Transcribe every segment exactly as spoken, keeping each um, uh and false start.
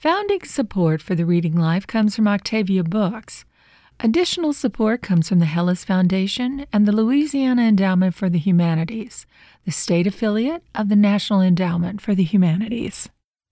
Founding support for the Reading Life comes from Octavia Books. Additional support comes from the Hellis Foundation and the Louisiana Endowment for the Humanities, the state affiliate of the National Endowment for the Humanities.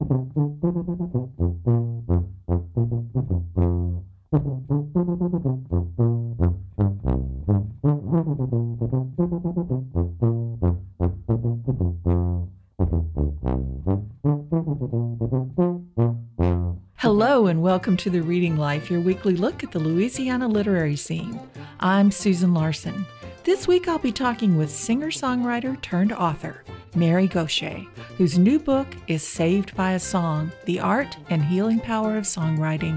Hello and welcome to The Reading Life, your weekly look at the Louisiana literary scene. I'm Susan Larson. This week I'll be talking with singer-songwriter turned author, Mary Gauthier, whose new book is Saved by a Song, The Art and Healing Power of Songwriting.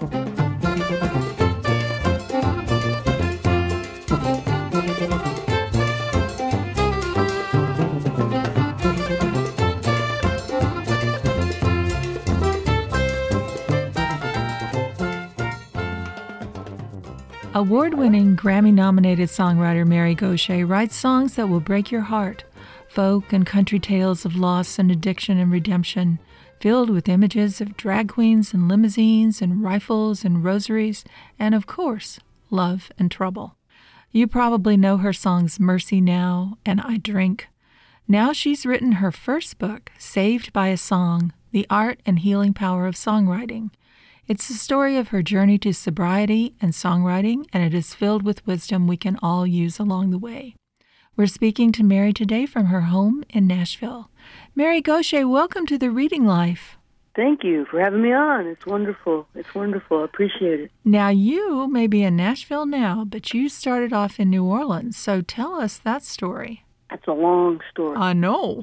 Award-winning, Grammy-nominated songwriter Mary Gauthier writes songs that will break your heart, folk and country tales of loss and addiction and redemption, filled with images of drag queens and limousines and rifles and rosaries, and of course, love and trouble. You probably know her songs Mercy Now and I Drink. Now she's written her first book, Saved by a Song, The Art and Healing Power of Songwriting. It's the story of her journey to sobriety and songwriting, and it is filled with wisdom we can all use along the way. We're speaking to Mary today from her home in Nashville. Mary Gauthier, welcome to The Reading Life. Thank you for having me on. It's wonderful. It's wonderful. I appreciate it. Now, you may be in Nashville now, but you started off in New Orleans, so tell us that story. That's a long story. I know.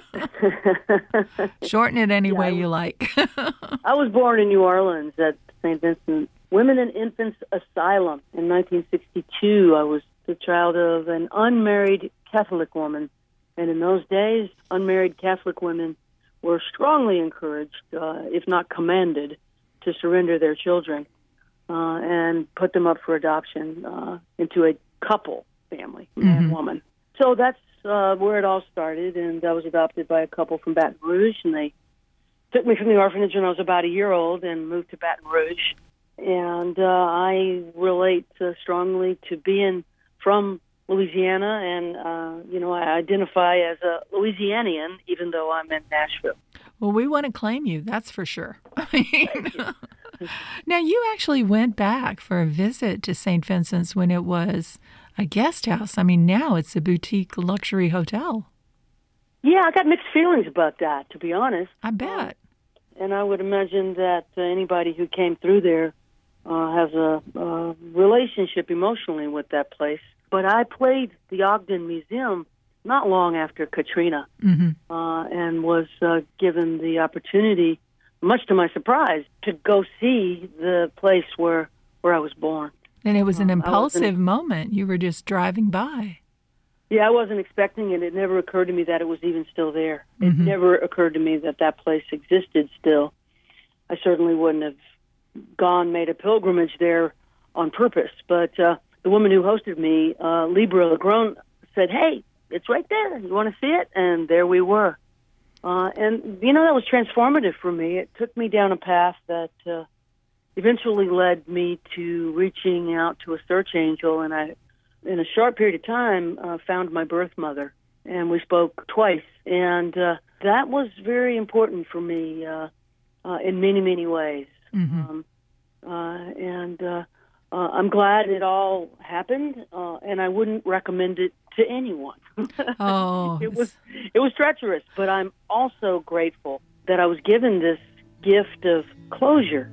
Shorten it any yeah, way you like. I was born in New Orleans at Saint Vincent Women and Infants Asylum in nineteen sixty-two. I was the child of an unmarried Catholic woman. And in those days, unmarried Catholic women were strongly encouraged, uh, if not commanded, to surrender their children uh, and put them up for adoption uh, into a couple family, man and mm-hmm. woman. So that's uh, where it all started, and I was adopted by a couple from Baton Rouge, and they took me from the orphanage when I was about a year old and moved to Baton Rouge. And uh, I relate uh, strongly to being from Louisiana, and, uh, you know, I identify as a Louisianian, even though I'm in Nashville. Well, we want to claim you, that's for sure. I mean, now, you actually went back for a visit to Saint Vincent's when it was a guest house. I mean, now it's a boutique luxury hotel. Yeah, I got mixed feelings about that, to be honest. I bet. Uh, and I would imagine that uh, anybody who came through there uh, has a, a relationship emotionally with that place. But I played the Ogden Museum not long after Katrina mm-hmm. uh, and was uh, given the opportunity, much to my surprise, to go see the place where, where I was born. And it was an impulsive moment. You were just driving by. Yeah, I wasn't expecting it. It never occurred to me that it was even still there. Mm-hmm. It never occurred to me that that place existed still. I certainly wouldn't have gone, made a pilgrimage there on purpose. But uh, the woman who hosted me, uh, Libra Legrone, said, hey, it's right there. You want to see it? And there we were. Uh, and, you know, that was transformative for me. It took me down a path that Uh, eventually led me to reaching out to a search angel, and I, in a short period of time, uh, found my birth mother, and we spoke twice, and uh, that was very important for me uh, uh, in many, many ways. Mm-hmm. Um, uh, and uh, uh, I'm glad it all happened, uh, and I wouldn't recommend it to anyone. Oh, it was it was treacherous, but I'm also grateful that I was given this gift of closure.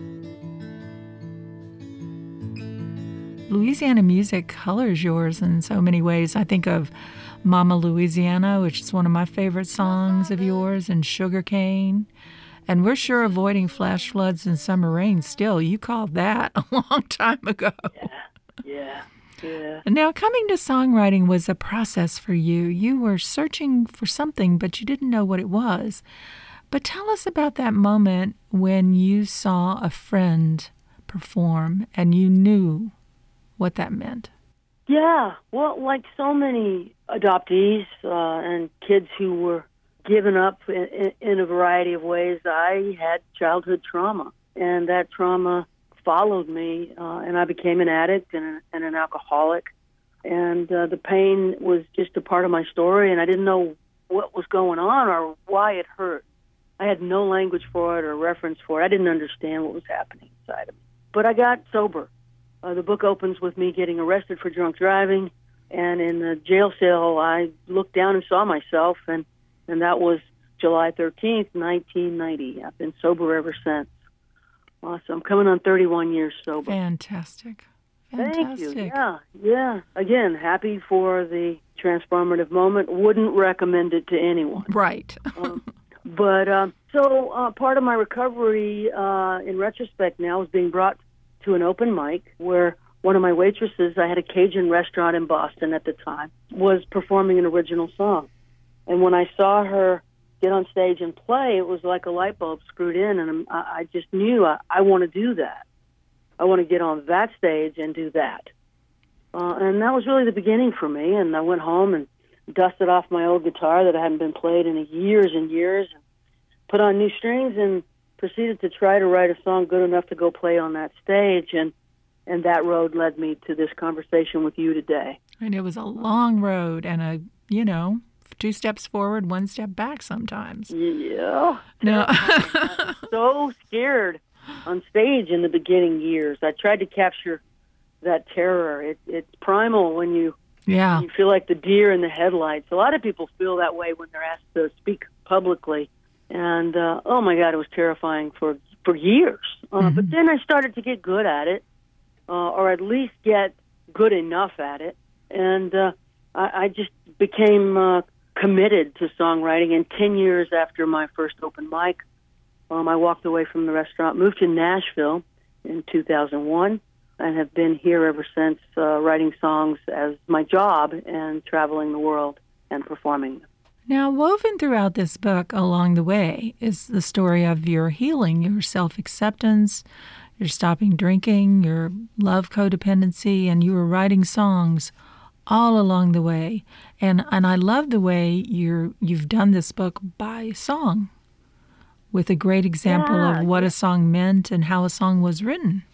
Louisiana music colors yours in so many ways. I think of Mama Louisiana, which is one of my favorite songs of yours, and Sugarcane. And we're sure avoiding flash floods and summer rain still. You called that a long time ago. Yeah, yeah, yeah. Now, coming to songwriting was a process for you. You were searching for something, but you didn't know what it was. But tell us about that moment when you saw a friend perform and you knew what that meant. Yeah, well, like so many adoptees uh, and kids who were given up in, in a variety of ways. I had childhood trauma, and that trauma followed me, uh, and I became an addict and, a, and an alcoholic. And uh, the pain was just a part of my story, and I didn't know what was going on or why it hurt. I had no language for it or reference for it. I didn't understand what was happening inside of me. But I got sober. Uh, the book opens with me getting arrested for drunk driving, and in the jail cell, I looked down and saw myself, and, and that was July thirteenth, nineteen ninety. I've been sober ever since. Awesome. I'm coming on thirty-one years sober. Fantastic. Fantastic. Thank you. Yeah, yeah. Again, happy for the transformative moment. Wouldn't recommend it to anyone. Right. um, but um, so uh, part of my recovery, uh, in retrospect now, is being brought to an open mic where one of my waitresses, I had a Cajun restaurant in Boston at the time, was performing an original song. And when I saw her get on stage and play, it was like a light bulb screwed in, and I, I just knew I, I want to do that. I want to get on that stage and do that. Uh, and that was really the beginning for me, and I went home and dusted off my old guitar that hadn't been played in years and years, and put on new strings and proceeded to try to write a song good enough to go play on that stage, and and that road led me to this conversation with you today. And it was a long road and a, you know, two steps forward, one step back sometimes. Yeah. No. I was so scared on stage in the beginning years. I tried to capture that terror. It, it's primal when you, yeah. you feel like the deer in the headlights. A lot of people feel that way when they're asked to speak publicly. And, uh, oh, my God, it was terrifying for, for years. Uh, mm-hmm. But then I started to get good at it, uh, or at least get good enough at it. And uh, I, I just became uh, committed to songwriting. And ten years after my first open mic, um, I walked away from the restaurant, moved to Nashville in two thousand one, and have been here ever since, uh, writing songs as my job and traveling the world and performing them. Now, woven throughout this book along the way is the story of your healing, your self-acceptance, your stopping drinking, your love codependency, and you were writing songs all along the way. And and I love the way you're, you've done this book by song, with a great example yeah. of what a song meant and how a song was written.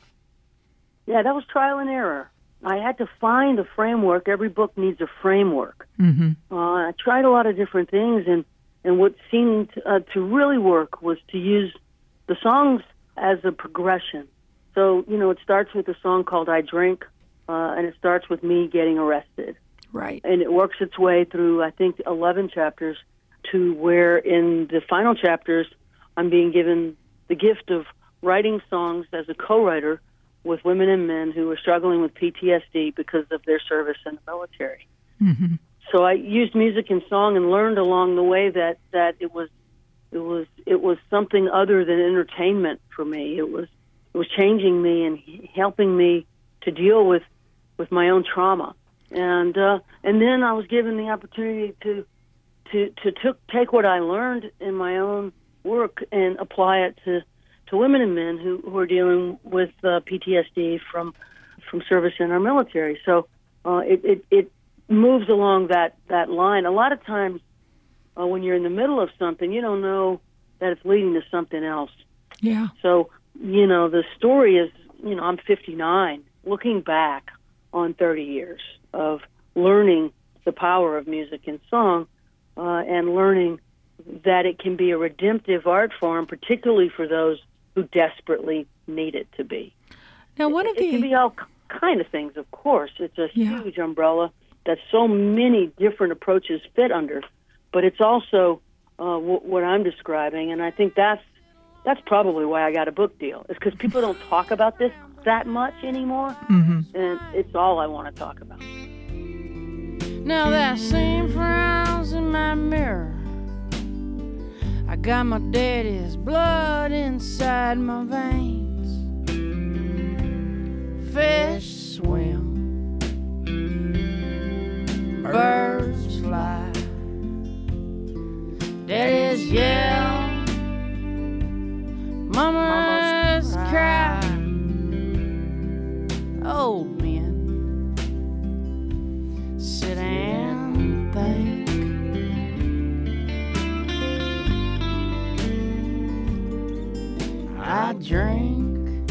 Yeah, that was trial and error. I had to find a framework. Every book needs a framework. Mm-hmm. Uh, I tried a lot of different things, and, and what seemed uh, to really work was to use the songs as a progression. So, you know, it starts with a song called I Drink, uh, and it starts with me getting arrested. Right. And it works its way through, I think, eleven chapters to where in the final chapters I'm being given the gift of writing songs as a co-writer with women and men who were struggling with P T S D because of their service in the military. Mm-hmm. So I used music and song and learned along the way that, that it was it was it was something other than entertainment for me. It was it was changing me and helping me to deal with, with my own trauma. And uh, and then I was given the opportunity to to to took, take what I learned in my own work and apply it to to women and men who, who are dealing with uh, P T S D from from service in our military. So uh, it, it, it moves along that, that line. A lot of times uh, when you're in the middle of something, you don't know that it's leading to something else. Yeah. So, you know, the story is, you know, I'm fifty-nine, looking back on thirty years of learning the power of music and song uh, and learning that it can be a redemptive art form, particularly for those who desperately need it to be. Now, one it, of the... It can be all kind of things, of course. It's a yeah. huge umbrella that so many different approaches fit under, but it's also uh, w- what I'm describing, and I think that's that's probably why I got a book deal, is because people don't talk about this that much anymore, mm-hmm. and it's all I want to talk about. Now that same frowns in my mirror, I got my daddy's blood inside my veins. Fish swim, birds fly, daddy's yell, mama's cry. Old men sit and think. I drink.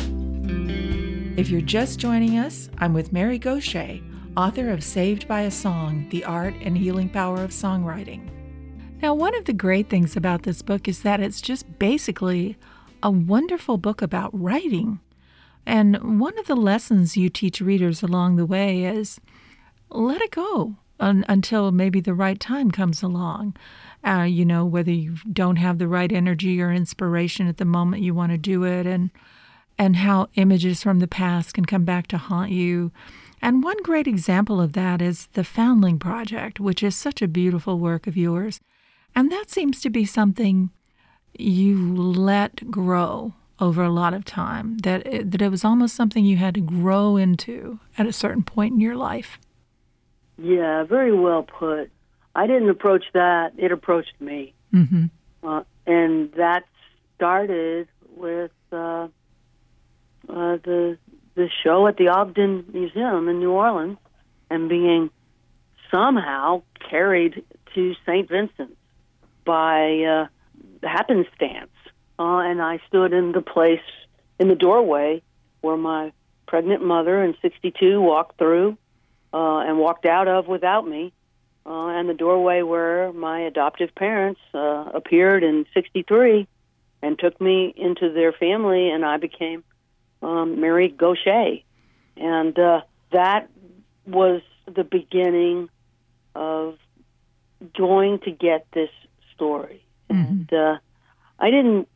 If you're just joining us, I'm with Mary Gauthier, author of Saved by a Song, The Art and Healing Power of Songwriting. Now, one of the great things about this book is that it's just basically a wonderful book about writing. And one of the lessons you teach readers along the way is let it go un- until maybe the right time comes along. Uh, you know, whether you don't have the right energy or inspiration at the moment you want to do it, and and how images from the past can come back to haunt you. And one great example of that is the Foundling Project, which is such a beautiful work of yours. And that seems to be something you let grow over a lot of time, that it, that it was almost something you had to grow into at a certain point in your life. Yeah, very well put. I didn't approach that. It approached me. Mm-hmm. Uh, and that started with uh, uh, the the show at the Ogden Museum in New Orleans and being somehow carried to Saint Vincent by uh, happenstance. Uh, and I stood in the place, in the doorway, where my pregnant mother in sixty-two walked through uh, and walked out of without me, uh, and the doorway where my adoptive parents uh, appeared in sixty-three and took me into their family, and I became um, Mary Gauthier. And uh, that was the beginning of going to get this story. Mm-hmm. And uh, I didn't,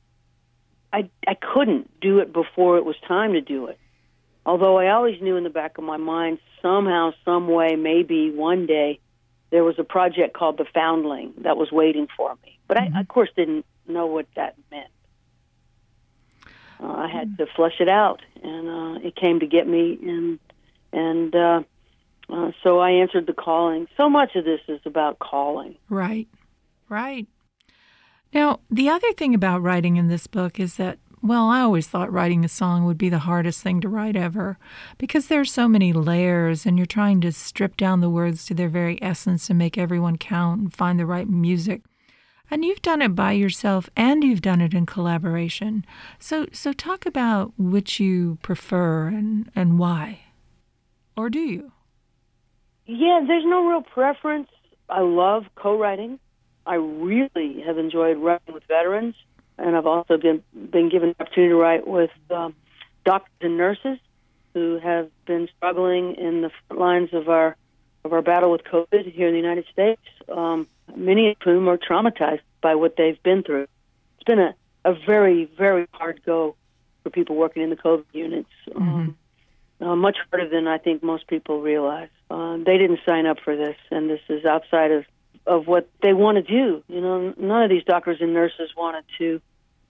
I, I couldn't do it before it was time to do it. Although I always knew in the back of my mind, somehow, some way, maybe one day, there was a project called The Foundling that was waiting for me. But Mm-hmm. I, of course, didn't know what that meant. Uh, I had to flesh it out, and uh, it came to get me, and and uh, uh, so I answered the calling. So much of this is about calling. Right, right. Now, the other thing about writing in this book is that, well, I always thought writing a song would be the hardest thing to write ever, because there's so many layers, and you're trying to strip down the words to their very essence and make everyone count and find the right music. And you've done it by yourself, and you've done it in collaboration. So so talk about which you prefer and, and why. Or do you? Yeah, there's no real preference. I love co-writing. I really have enjoyed writing with veterans, and I've also been been given the opportunity to write with um, doctors and nurses who have been struggling in the front lines of our of our battle with COVID here in the United States. Um, many of whom are traumatized by what they've been through. It's been a, a very, very hard go for people working in the COVID units. Mm-hmm. Um, uh, much harder than I think most people realize. Uh, they didn't sign up for this, and this is outside of, of what they want to do. You know, none of these doctors and nurses wanted to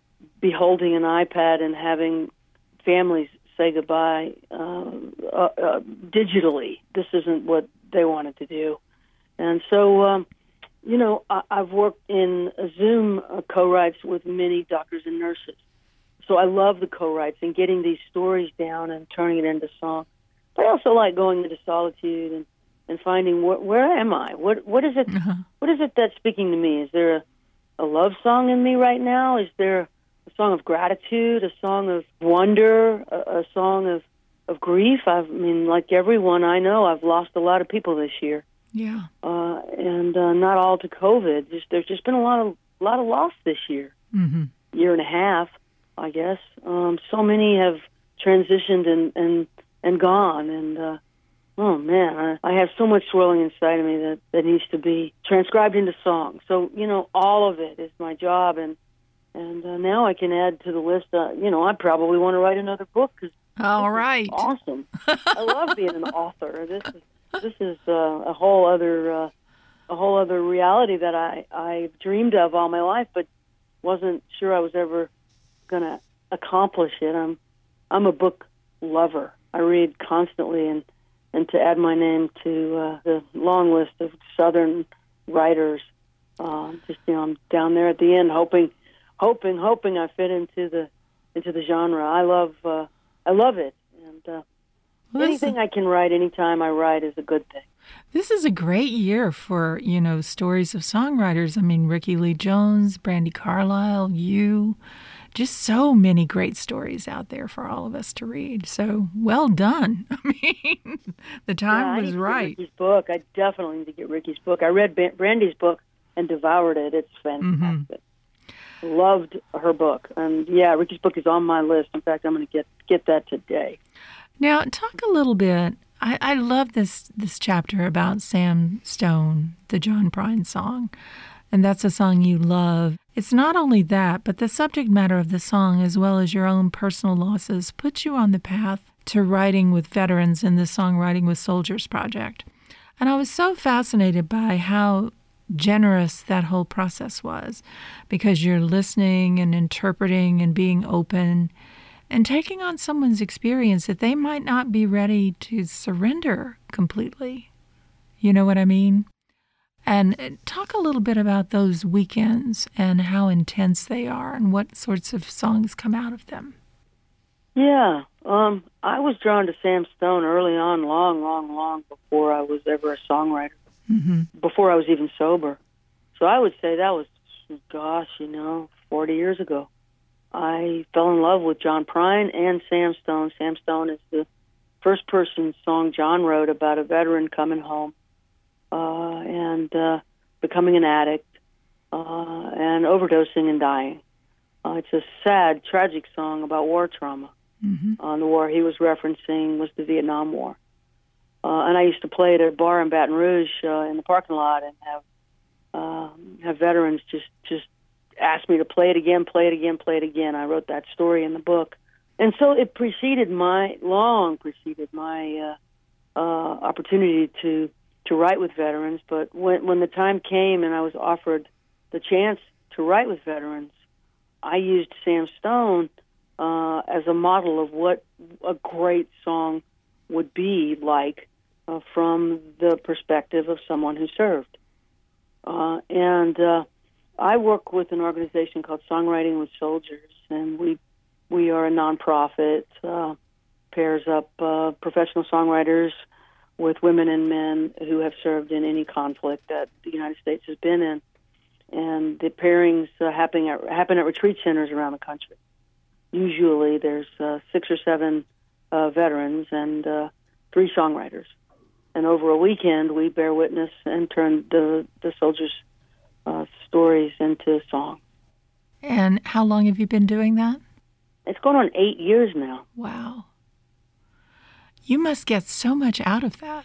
be holding an iPad and having families say goodbye uh, uh, uh, digitally. This isn't what they wanted to do. And so, um, you know, I, I've worked in Zoom uh, co-writes with many doctors and nurses. So I love the co-writes and getting these stories down and turning it into song. But I also like going into solitude and, and finding wh- where am I? What what is it? Uh-huh. What is it that's speaking to me? Is there a, a love song in me right now? Is there a song of gratitude, a song of wonder, a, a song of, of grief? I've, I mean, like everyone I know, I've lost a lot of people this year. Yeah. Uh, and uh, not all to COVID. Just there's just been a lot of lot of loss this year, Mm-hmm. year and a half, I guess. Um, so many have transitioned and and, and gone, and uh, oh man, I, I have so much swirling inside of me that, that needs to be transcribed into song. So you know, all of it is my job, and and uh, now I can add to the list. Uh, you know, I probably want to write another book because All right. awesome. I love being an author. This is. This is uh, a whole other uh, a whole other reality that I I dreamed of all my life, but wasn't sure I was ever going to accomplish it. I'm I'm a book lover. I read constantly, and, and to add my name to uh, the long list of Southern writers, uh, just you know, I'm down there at the end, hoping, hoping, hoping I fit into the into the genre. I love uh, I love it, and. Uh, Well, Anything I can write anytime I write is a good thing. This is a great year for, you know, stories of songwriters. I mean, Ricky Lee Jones, Brandi Carlile, you, just so many great stories out there for all of us to read. So well done. I mean, the time yeah, I was need to right. Get Ricky's book. I definitely need to get Ricky's book. I read Brandy's book and devoured it. It's fantastic. Mm-hmm. Loved her book. And yeah, Ricky's book is on my list. In fact, I'm going to get get that today. Now, talk a little bit. I, I love this this chapter about Sam Stone, the John Prine song. And that's a song you love. It's not only that, but the subject matter of the song, as well as your own personal losses, puts you on the path to writing with veterans in the Songwriting with Soldiers project. And I was so fascinated by how generous that whole process was, because you're listening and interpreting and being open and taking on someone's experience that they might not be ready to surrender completely. You know what I mean? And talk a little bit about those weekends and how intense they are and what sorts of songs come out of them. Yeah, um, I was drawn to Sam Stone early on, long, long, long before I was ever a songwriter, mm-hmm. before I was even sober. So I would say that was, gosh, you know, forty years ago. I fell in love with John Prine and Sam Stone. Sam Stone is the first-person song John wrote about a veteran coming home. Uh, and uh, becoming an addict, uh, and overdosing and dying. Uh, it's a sad, tragic song about war trauma. Mm-hmm. Uh, the war he was referencing was the Vietnam War. Uh, and I used to play at a bar in Baton Rouge uh, in the parking lot and have uh, have veterans just, just ask me to play it again, play it again, play it again. I wrote that story in the book. And so it preceded my, long preceded my uh, uh, opportunity to to write with veterans, but when when the time came and I was offered the chance to write with veterans, I used Sam Stone uh, as a model of what a great song would be like uh, from the perspective of someone who served. Uh, and uh, I work with an organization called Songwriting with Soldiers, and we we are a nonprofit, uh, pairs up uh, professional songwriters with women and men who have served in any conflict that the United States has been in. And the pairings uh, happen, at, happen at retreat centers around the country. Usually there's uh, six or seven uh, veterans and uh, three songwriters. And over a weekend, we bear witness and turn the, the soldiers' uh, stories into song. And how long have you been doing that? It's going on eight years now. Wow. You must get so much out of that.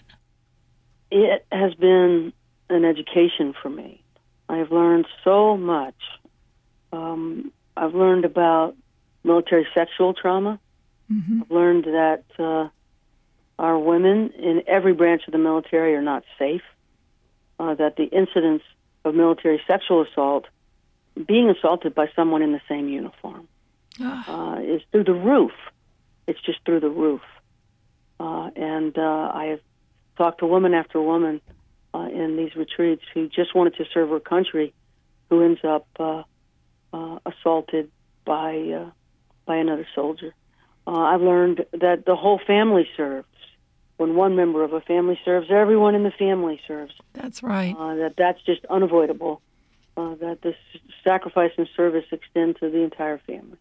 It has been an education for me. I've learned so much. Um, I've learned about military sexual trauma. Mm-hmm. I've learned that uh, our women in every branch of the military are not safe, uh, that the incidence of military sexual assault, being assaulted by someone in the same uniform, uh, is through the roof. It's just through the roof. Uh, and uh, I have talked to woman after woman uh, in these retreats who just wanted to serve her country, who ends up uh, uh, assaulted by uh, by another soldier. Uh, I've learned that the whole family serves. When one member of a family serves, everyone in the family serves. That's right. Uh, that that's just unavoidable. Uh, that this sacrifice and service extend to the entire family.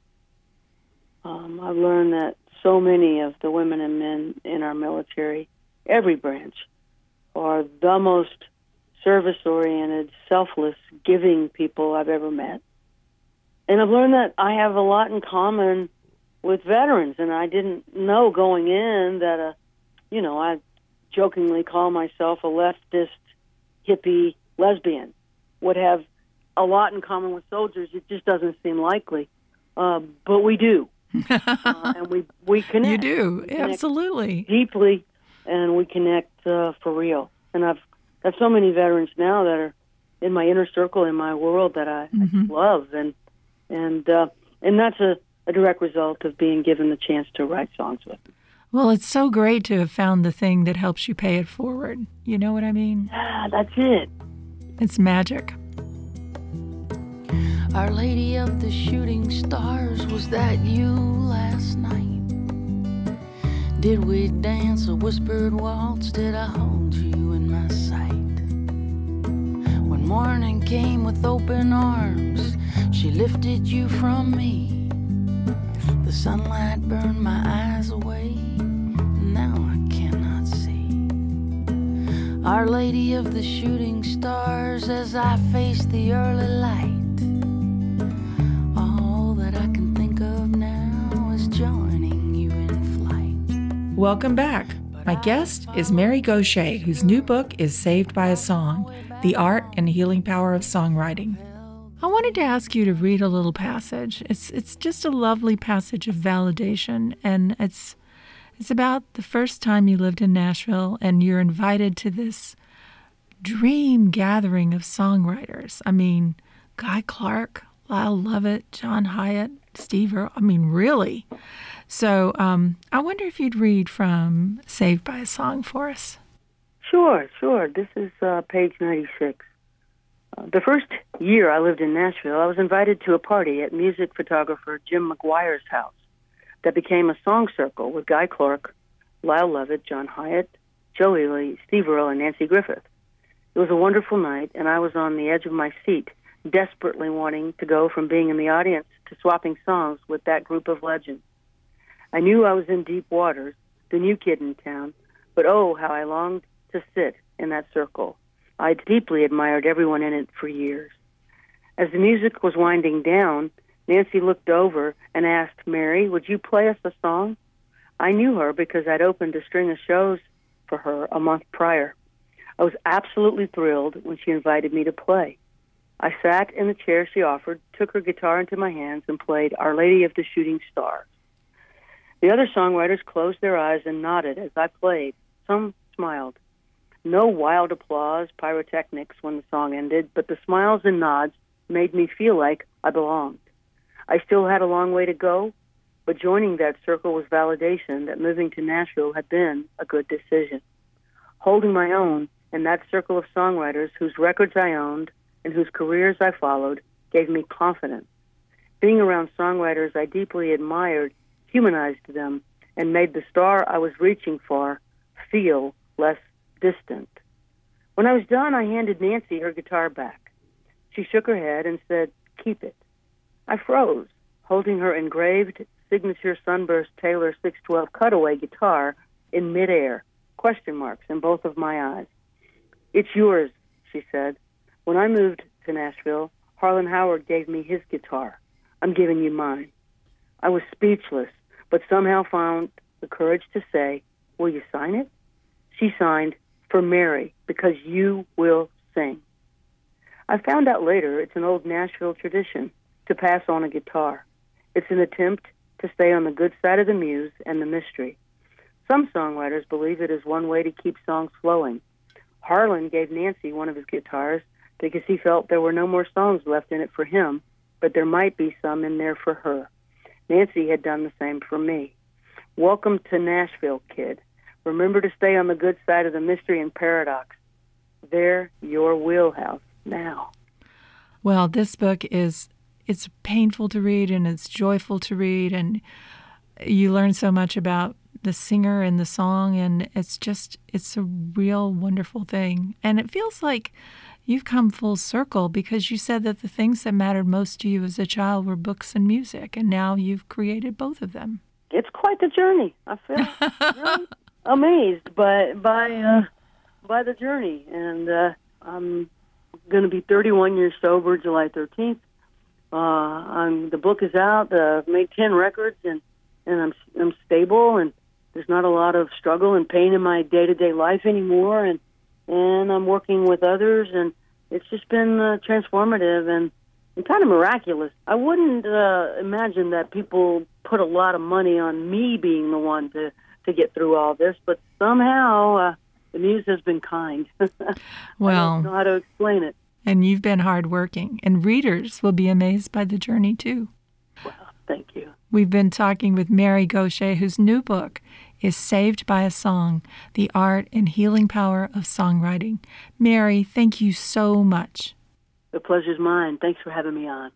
Um, I've learned that so many of the women and men in our military, every branch, are the most service-oriented, selfless, giving people I've ever met. And I've learned that I have a lot in common with veterans, and I didn't know going in that, a, you know, I jokingly call myself a leftist, hippie lesbian, would have a lot in common with soldiers. It just doesn't seem likely, uh, but we do. uh, and we we connect. You do, we connect absolutely, deeply, and we connect uh, for real. And I've got so many veterans now that are in my inner circle, in my world, that I, mm-hmm. I love, and and uh, and that's a, a direct result of being given the chance to write songs with them. Well, it's so great to have found the thing that helps you pay it forward. You know what I mean? Ah, that's it. It's magic. Our Lady of the Shooting Stars, was that you last night? Did we dance a whispered waltz? Did I hold you in my sight? When morning came with open arms, she lifted you from me. The sunlight burned my eyes away, and now I cannot see Our Lady of the Shooting Stars as I face the early light. All that I can think of now is joining you in flight. Welcome back. My guest is Mary Gauthier, whose new book is Saved by a Song, The Art and Healing Power of Songwriting. I wanted to ask you to read a little passage. It's it's just a lovely passage of validation, and it's it's about the first time you lived in Nashville and you're invited to this dream gathering of songwriters. I mean, Guy Clark, Lyle Lovett, John Hyatt, Steve Earle. I mean, really. So um, I wonder if you'd read from Saved by a Song for us. Sure, sure. This is uh, page ninety-six. Uh, the first year I lived in Nashville, I was invited to a party at music photographer Jim McGuire's house that became a song circle with Guy Clark, Lyle Lovett, John Hyatt, Joe Ely, Steve Earle, and Nanci Griffith. It was a wonderful night, and I was on the edge of my seat, desperately wanting to go from being in the audience to swapping songs with that group of legends. I knew I was in deep waters, the new kid in town, but oh, how I longed to sit in that circle. I deeply admired everyone in it for years. As the music was winding down, Nanci looked over and asked, "Mary, would you play us a song?" I knew her because I'd opened a string of shows for her a month prior. I was absolutely thrilled when she invited me to play. I sat in the chair she offered, took her guitar into my hands, and played Our Lady of the Shooting Stars. The other songwriters closed their eyes and nodded as I played. Some smiled. No wild applause, pyrotechnics when the song ended, but the smiles and nods made me feel like I belonged. I still had a long way to go, but joining that circle was validation that moving to Nashville had been a good decision. Holding my own in that circle of songwriters whose records I owned and whose careers I followed gave me confidence. Being around songwriters I deeply admired humanized them and made the star I was reaching for feel less distant. When I was done, I handed Nanci her guitar back. She shook her head and said, "Keep it." I froze, holding her engraved signature Sunburst Taylor six twelve cutaway guitar in midair, question marks in both of my eyes. "It's yours," she said. "When I moved to Nashville, Harlan Howard gave me his guitar. I'm giving you mine." I was speechless, but somehow found the courage to say, "Will you sign it?" She signed, "For Mary, because you will sing." I found out later it's an old Nashville tradition to pass on a guitar. It's an attempt to stay on the good side of the muse and the mystery. Some songwriters believe it is one way to keep songs flowing. Harlan gave Nanci one of his guitars because he felt there were no more songs left in it for him, but there might be some in there for her. Nanci had done the same for me. Welcome to Nashville, kid. Remember to stay on the good side of the mystery and paradox. They're your wheelhouse now. Well, this book is, it's painful to read and it's joyful to read, and you learn so much about the singer and the song, and it's just, it's a real wonderful thing. And it feels like you've come full circle because you said that the things that mattered most to you as a child were books and music, and now you've created both of them. It's quite the journey. I feel really amazed by by uh, by the journey, and uh, I'm going to be thirty-one years sober July thirteenth. Uh, I'm, the book is out. Uh, I've made ten records, and, and I'm I'm stable, and there's not a lot of struggle and pain in my day-to-day life anymore, and and I'm working with others, and it's just been uh, transformative and, and kind of miraculous. I wouldn't uh, imagine that people put a lot of money on me being the one to, to get through all this, but somehow uh, the muse has been kind. Well, I don't know how to explain it. And you've been hardworking, and readers will be amazed by the journey, too. Well, thank you. We've been talking with Mary Gauthier, whose new book is Saved by a Song, The Art and Healing Power of Songwriting. Mary, thank you so much. The pleasure's mine. Thanks for having me on.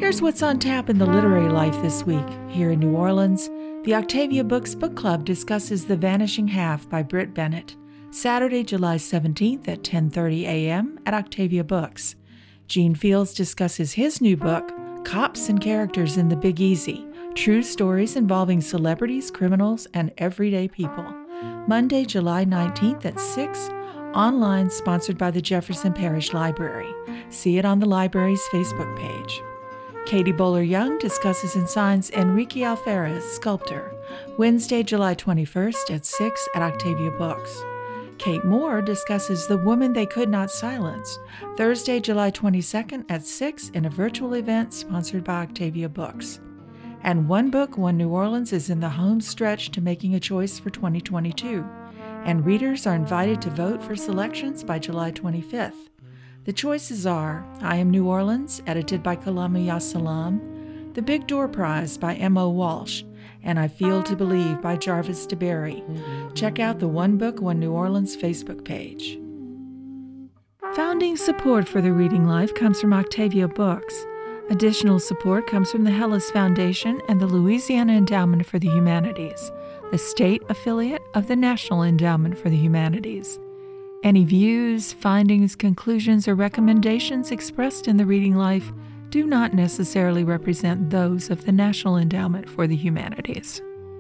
Here's what's on tap in the literary life this week. Here in New Orleans, the Octavia Books Book Club discusses The Vanishing Half by Britt Bennett, Saturday, July seventeenth at ten thirty a.m. at Octavia Books. Gene Fields discusses his new book, Cops and Characters in the Big Easy, True Stories Involving Celebrities, Criminals, and Everyday People. Monday, July nineteenth at six, online, sponsored by the Jefferson Parish Library. See it on the library's Facebook page. Katie Bowler-Young discusses and signs Enrique Alferez, Sculptor, Wednesday, July twenty-first at six at Octavia Books. Kate Moore discusses The Woman They Could Not Silence, Thursday, July twenty-second at six in a virtual event sponsored by Octavia Books. And One Book, One New Orleans is in the home stretch to making a choice for twenty twenty-two, and readers are invited to vote for selections by July twenty-fifth. The choices are I Am New Orleans, edited by Kalama Yasalam, The Big Door Prize by M O Walsh, and I Feel to Believe by Jarvis DeBerry. Check out the One Book, One New Orleans Facebook page. Founding support for the Reading Life comes from Octavia Books. Additional support comes from the Hellis Foundation and the Louisiana Endowment for the Humanities, the state affiliate of the National Endowment for the Humanities. Any views, findings, conclusions, or recommendations expressed in the Reading Life do not necessarily represent those of the National Endowment for the Humanities.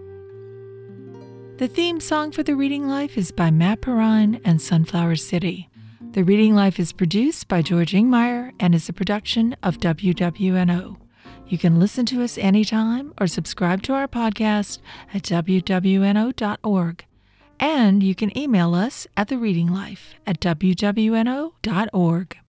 The theme song for the Reading Life is by Matt Perrine and Sunflower City. The Reading Life is produced by George Ingmeyer and is a production of W W N O. You can listen to us anytime or subscribe to our podcast at W W N O dot org. And you can email us at the Reading Life at W W N O dot org.